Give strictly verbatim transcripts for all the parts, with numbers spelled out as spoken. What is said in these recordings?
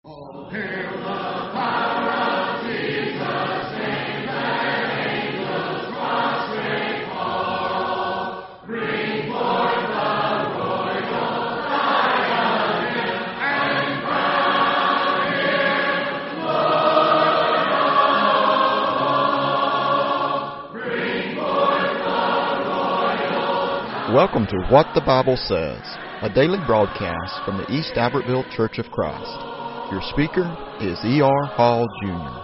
Oh, hail the power of Jesus' name, let angels prostrate fall. Bring forth the royal diadem and crown him Lord of all. Bring forth the royal diadem. Welcome to What the Bible Says, a daily broadcast from the East Albertville Church of Christ. Your speaker is E R Hall, Junior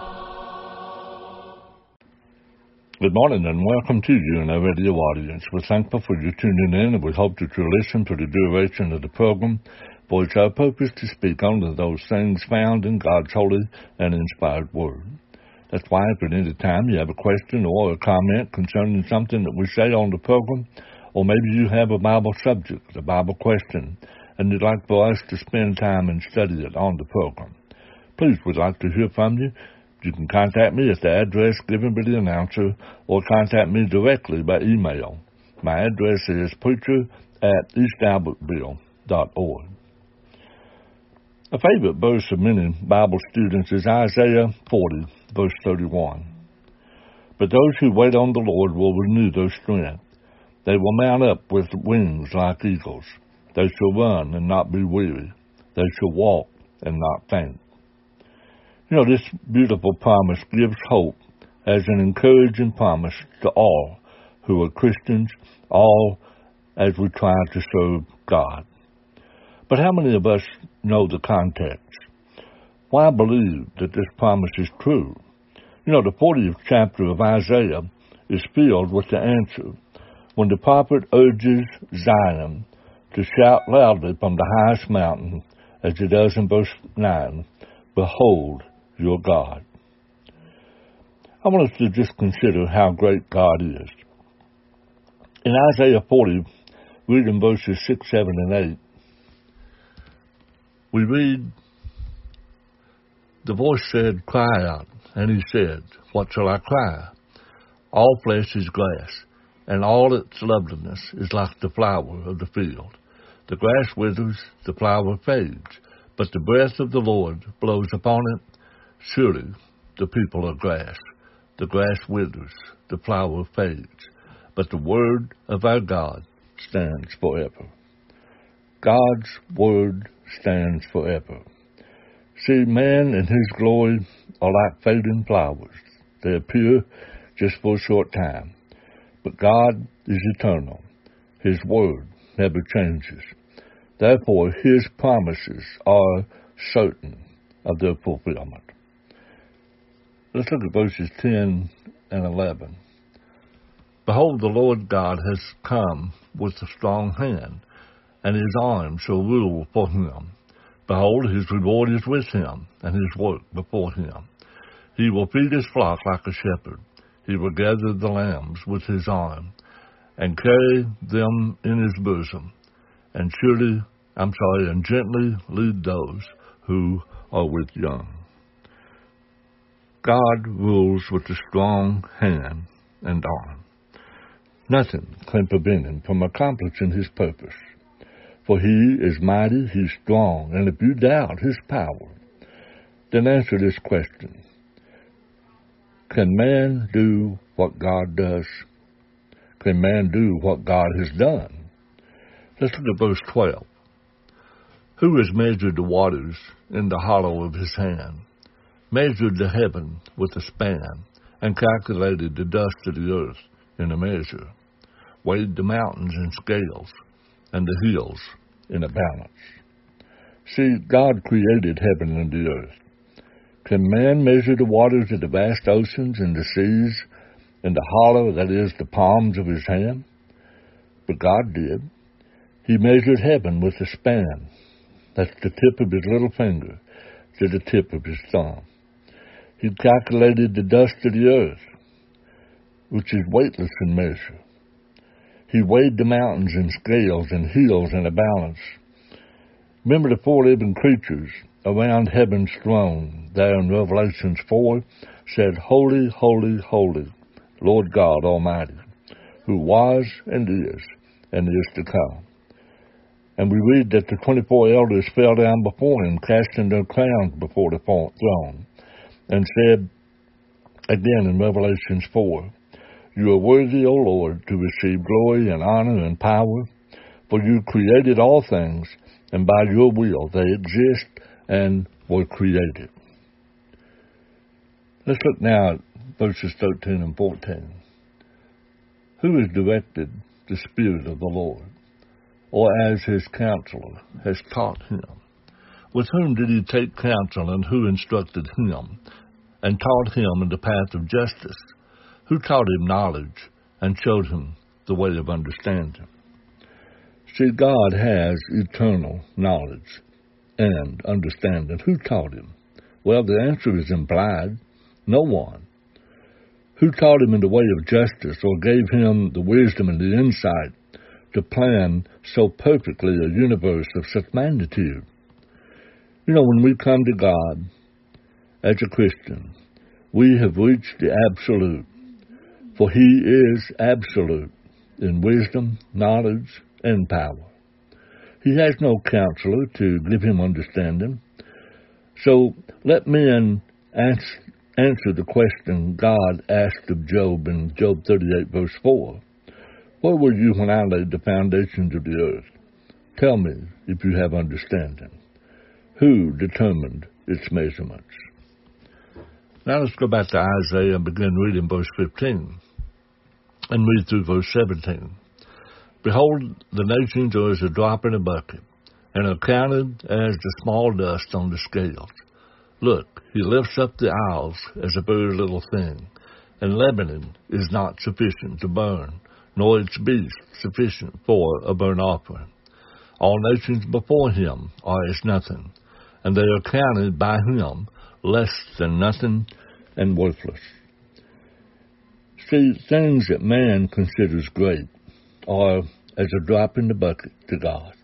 Good morning and welcome to you and our radio audience. We're thankful for you tuning in, and we hope that you'll listen for the duration of the program, for it's our purpose to speak only those things found in God's holy and inspired Word. That's why if at any time you have a question or a comment concerning something that we say on the program, or maybe you have a Bible subject, a Bible question, and you'd like for us to spend time and study it on the program, please, we'd like to hear from you. You can contact me at the address given by the announcer, or contact me directly by email. My address is preacher at east albertville dot org. A favorite verse of many Bible students is Isaiah forty, verse thirty-one. But those who wait on the Lord will renew their strength. They will mount up with wings like eagles. They shall run and not be weary. They shall walk and not faint. You know, this beautiful promise gives hope as an encouraging promise to all who are Christians, all as we try to serve God. But how many of us know the context? Why believe that this promise is true? You know, the fortieth chapter of Isaiah is filled with the answer when the prophet urges Zion to shout loudly from the highest mountain, as it does in verse nine, "Behold your God." I want us to just consider how great God is. In Isaiah forty, reading verses six, seven, and eight, we read, "The voice said, 'Cry out,' and he said, 'What shall I cry? All flesh is grass, and all its loveliness is like the flower of the field. The grass withers, the flower fades, but the breath of the Lord blows upon it. Surely the people are grass. The grass withers, the flower fades, but the word of our God stands forever." God's word stands forever. See, man and his glory are like fading flowers. They appear just for a short time. But God is eternal. His word never changes. Therefore, his promises are certain of their fulfillment. Let's look at verses ten and eleven. "Behold, the Lord God has come with a strong hand, and his arm shall rule for him. Behold, his reward is with him, and his work before him. He will feed his flock like a shepherd. He will gather the lambs with his arm, and carry them in his bosom, and surely, I'm sorry, and gently lead those who are with young." God rules with a strong hand and arm. Nothing can prevent him from accomplishing his purpose. For he is mighty, he's strong, and if you doubt his power, then answer this question: can man do what God does? Can man do what God has done? Let's look at verse twelve. "Who has measured the waters in the hollow of his hand, measured the heaven with a span, and calculated the dust of the earth in a measure, weighed the mountains in scales, and the hills in a balance?" See, God created heaven and the earth. Can man measure the waters of the vast oceans and the seas in the hollow, that is, the palms of his hand? But God did. He measured heaven with a span. That's the tip of his little finger to the tip of his thumb. He calculated the dust of the earth, which is weightless in measure. He weighed the mountains in scales and hills in a balance. Remember the four living creatures around heaven's throne, there in Revelation four, said, "Holy, holy, holy, Lord God Almighty, who was and is and is to come." And we read that the twenty-four elders fell down before him, casting their crowns before the throne, and said, again in Revelations four, you are worthy, O Lord, to receive glory and honor and power, for you created all things, and by your will they exist and were created. Let's look now at verses thirteen and fourteen. Who has directed the Spirit of the Lord, or as his counselor has taught him? With whom did he take counsel, and who instructed him, and taught him in the path of justice? Who taught him knowledge, and showed him the way of understanding? See, God has eternal knowledge and understanding. Who taught him? Well, the answer is implied. No one. Who taught him in the way of justice, or gave him the wisdom and the insight to plan so perfectly a universe of such magnitude? You know, when we come to God as a Christian, we have reached the absolute, for he is absolute in wisdom, knowledge, and power. He has no counselor to give him understanding. So let men answer, answer the question God asked of Job in Job thirty-eight, verse four. Where were you when I laid the foundations of the earth? Tell me if you have understanding. Who determined its measurements? Now let's go back to Isaiah and begin reading verse fifteen and read through verse seventeen. Behold, the nations are as a drop in a bucket, and are counted as the small dust on the scales. Look, he lifts up the isles as a very little thing, and Lebanon is not sufficient to burn, nor its beasts sufficient for a burnt offering. All nations before him are as nothing, and they are counted by him less than nothing and worthless. See, things that man considers great are as a drop in the bucket to God.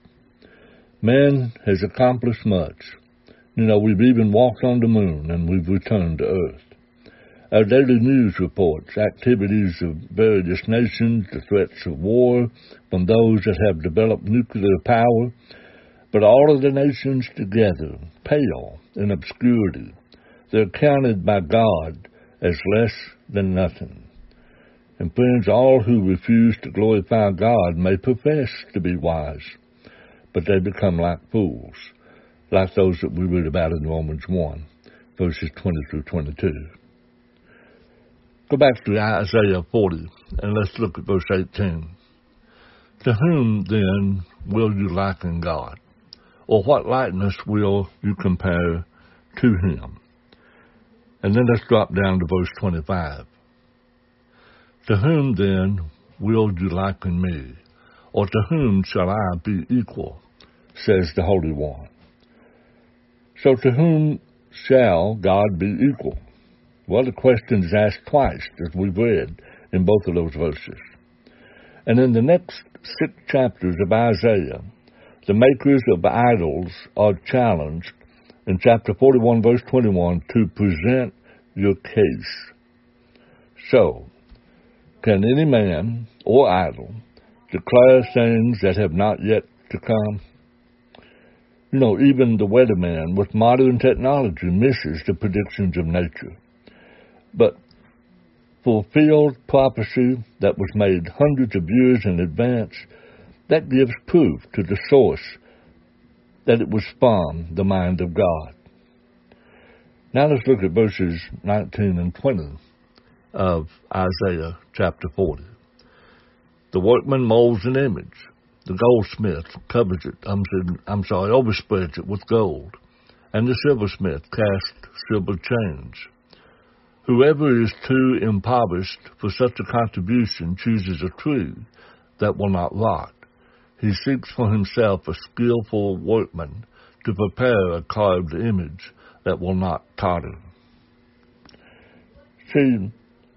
Man has accomplished much. You know, we've even walked on the moon, and we've returned to Earth. Our daily news reports activities of various nations, the threats of war from those that have developed nuclear power, but all of the nations together pale in obscurity. They're counted by God as less than nothing. And friends, all who refuse to glorify God may profess to be wise, but they become like fools, like those that we read about in Romans one, verses twenty through twenty-two. Go back to Isaiah forty, and let's look at verse eighteen. To whom, then, will you liken God? Or what likeness will you compare to him? And then let's drop down to verse twenty-five. To whom, then, will you liken me? Or to whom shall I be equal? Says the Holy One. So to whom shall God be equal? Well, the question is asked twice, as we've read in both of those verses. And in the next six chapters of Isaiah, the makers of idols are challenged in chapter forty-one, verse twenty-one, to present your case. So, can any man or idol declare things that have not yet to come? You know, even the weatherman with modern technology misses the predictions of nature. But fulfilled prophecy that was made hundreds of years in advance, that gives proof to the source that it was from the mind of God. Now let's look at verses nineteen and twenty of Isaiah chapter forty. The workman molds an image. The goldsmith covers it, I'm, I'm sorry, overspreads it with gold. And the silversmith casts silver chains. Whoever is too impoverished for such a contribution chooses a tree that will not rot. He seeks for himself a skillful workman to prepare a carved image that will not totter. See,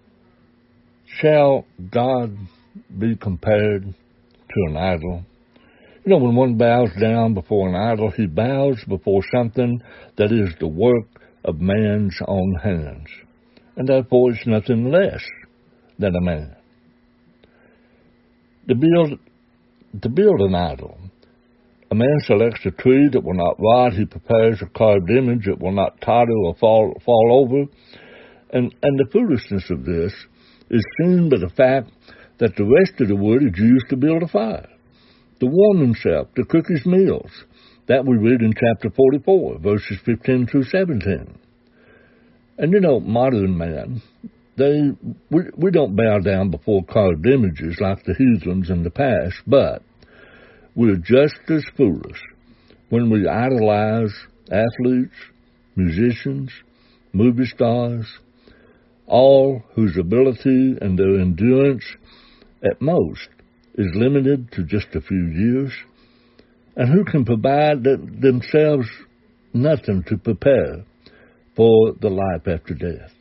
shall God be compared to an idol? You know, when one bows down before an idol, he bows before something that is the work of man's own hands, and therefore it's nothing less than a man. To build, to build an idol A man selects a tree that will not rot. He prepares a carved image that will not totter or fall, fall over. And, and the foolishness of this is seen by the fact that the rest of the wood is used to build a fire, to warm himself, to cook his meals. That we read in chapter forty-four, verses fifteen through seventeen. And you know, modern man, they we, we don't bow down before carved images like the heathens in the past, but we're just as foolish when we idolize athletes, musicians, movie stars, all whose ability and their endurance at most is limited to just a few years, and who can provide themselves nothing to prepare for the life after death.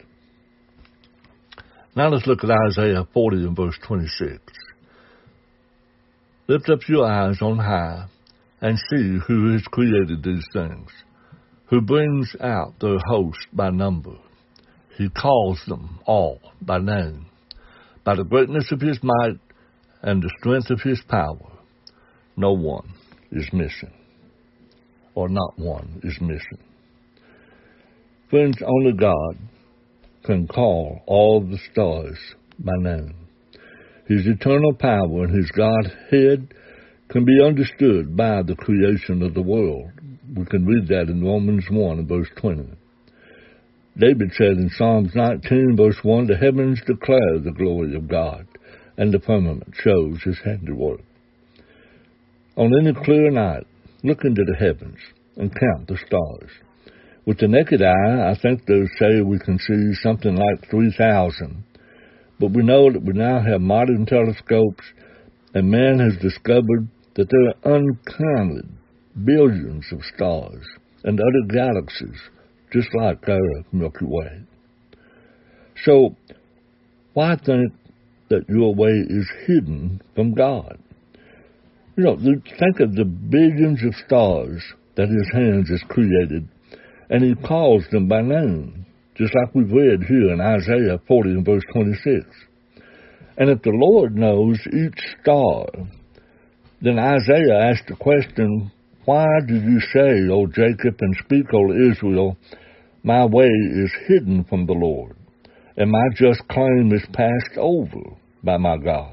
Now let's look at Isaiah forty and verse twenty-six. Lift up your eyes on high and see who has created these things, who brings out their host by number. He calls them all by name. By the greatness of his might and the strength of his power, no one is missing, or not one is missing. Friends, only God can call all the stars by name. His eternal power and his Godhead can be understood by the creation of the world. We can read that in Romans one and verse twenty. David said in Psalms nineteen, verse one, the heavens declare the glory of God, and the firmament shows his handiwork. On any clear night, look into the heavens and count the stars. With the naked eye, I think they say we can see something like three thousand. But we know that we now have modern telescopes, and man has discovered that there are uncounted billions of stars and other galaxies, just like our Milky Way. So, why think that your way is hidden from God? You know, think of the billions of stars that his hands has created, and he calls them by name, just like we've read here in Isaiah forty and verse twenty-six. And if the Lord knows each star, then Isaiah asked the question, why do you say, O Jacob, and speak, O Israel, my way is hidden from the Lord, and my just claim is passed over by my God?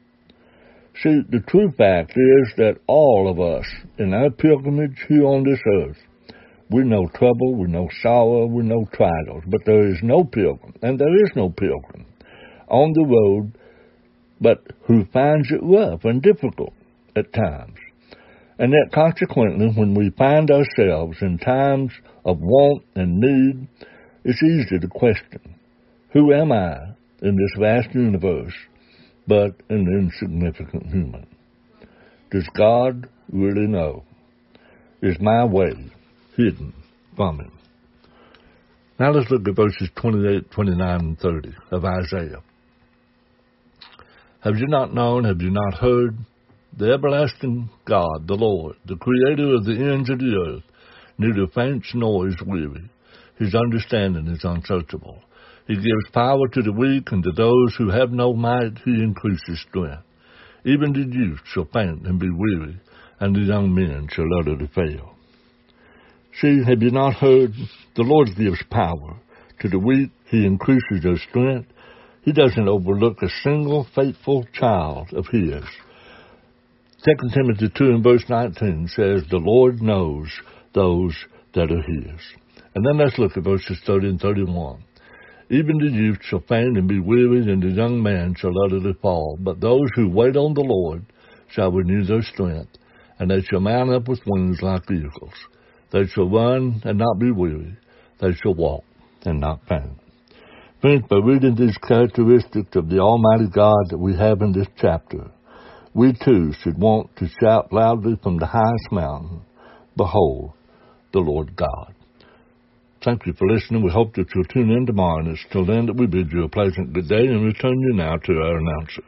See, the true fact is that all of us, in our pilgrimage here on this earth, we know trouble, we know sorrow, we know trials, but there is no pilgrim, and there is no pilgrim on the road, but who finds it rough and difficult at times. And that consequently, when we find ourselves in times of want and need, it's easy to question, who am I in this vast universe but an insignificant human? Does God really know? Is my way hidden from him? Now let's look at verses twenty-eight, twenty-nine, and thirty of Isaiah. Have you not known, have you not heard? The everlasting God, the Lord, the creator of the ends of the earth, neither faints nor is weary. His understanding is unsearchable. He gives power to the weak, and to those who have no might he increases strength. Even the youth shall faint and be weary, and the young men shall utterly fail. See, have you not heard? The Lord gives power. To the weak he increases their strength. He doesn't overlook a single faithful child of his. Second Timothy two and verse nineteen says, the Lord knows those that are his. And then let's look at verses thirty and thirty-one. Even the youth shall faint and be weary, and the young man shall utterly fall. But those who wait on the Lord shall renew their strength, and they shall mount up with wings like eagles. They shall run and not be weary. They shall walk and not faint. Friends, by reading these characteristics of the Almighty God that we have in this chapter, we too should want to shout loudly from the highest mountain, behold, the Lord God. Thank you for listening. We hope that you'll tune in tomorrow, and it's till then that we bid you a pleasant good day and return you now to our announcer.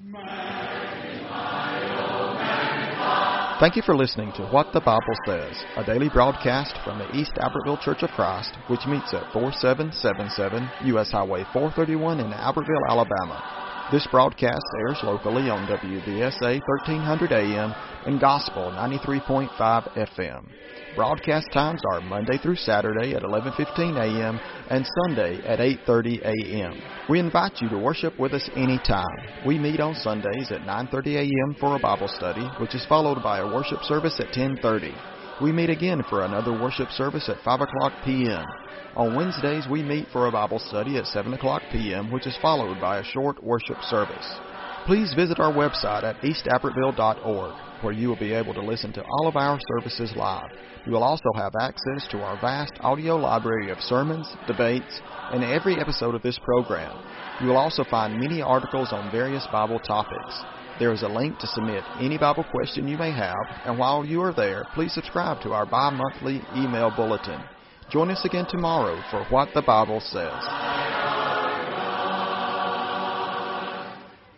Thank you for listening to What the Bible Says, a daily broadcast from the East Albertville Church of Christ, which meets at forty-seven seventy-seven U S Highway four thirty-one in Albertville, Alabama. This broadcast airs locally on W B S A thirteen hundred A M and Gospel ninety-three point five F M. Broadcast times are Monday through Saturday at eleven fifteen A M and Sunday at eight thirty A M. We invite you to worship with us anytime. We meet on Sundays at nine thirty A M for a Bible study, which is followed by a worship service at ten thirty. We meet again for another worship service at five o'clock P M On Wednesdays, we meet for a Bible study at seven o'clock P M, which is followed by a short worship service. Please visit our website at east abbottville dot org, where you will be able to listen to all of our services live. You will also have access to our vast audio library of sermons, debates, and every episode of this program. You will also find many articles on various Bible topics. There is a link to submit any Bible question you may have, and while you are there, please subscribe to our bi-monthly email bulletin. Join us again tomorrow for What the Bible Says.